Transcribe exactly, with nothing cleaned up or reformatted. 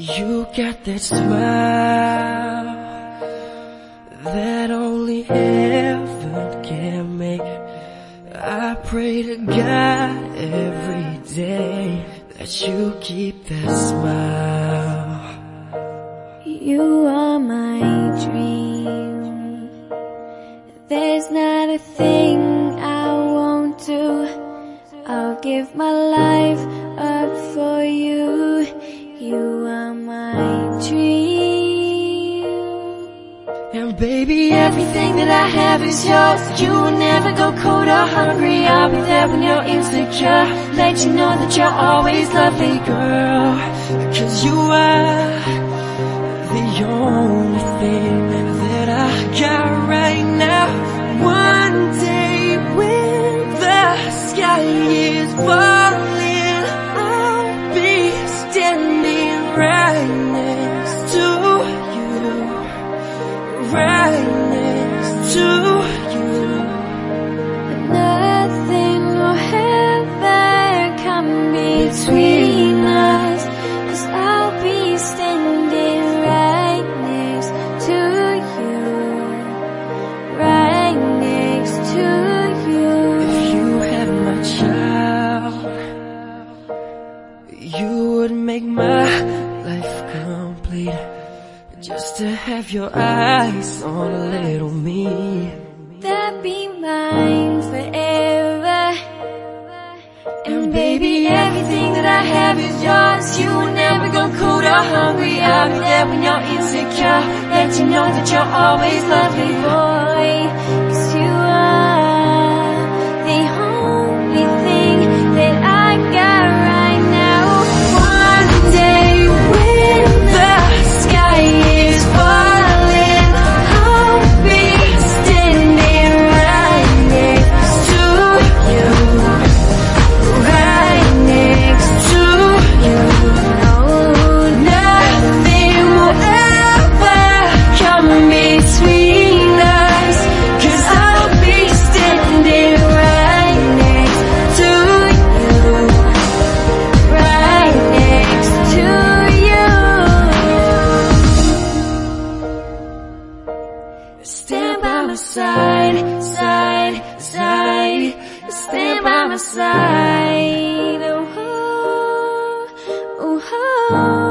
You got that smile that only heaven can make. I pray to God every day that you keep that smile. You are my dream. There's not a thing I won't do. I'll give my life up for you. You are my dream. And baby, everything that I have is yours. You will never go cold or hungry. I'll be there when you're insecure. Let you know that you're always lovely, girl. Cause you are the only thing that I got right now. One day when the sky is falling, I'll be standing right next to you, right next to you. Nothing will ever come between us, 'cause I'll be standing right next to you, right next to you. If you had my child, you would make my life complete. Just to have your eyes on a little me. That be mine forever. And baby, everything that I have is yours. You will never go cold or hungry. I'll be there when you're insecure. Let you know that you're always lovely, boy. 'Cause you are the only thing that I got right now. One day when the sky is falling, I'll be standing right next to you, right next to you. No, Nothing will ever come between us, 'cause I'll be standing right next to you, right next to you. stand by my side, side, side. Stand by my side. Oh, oh, oh.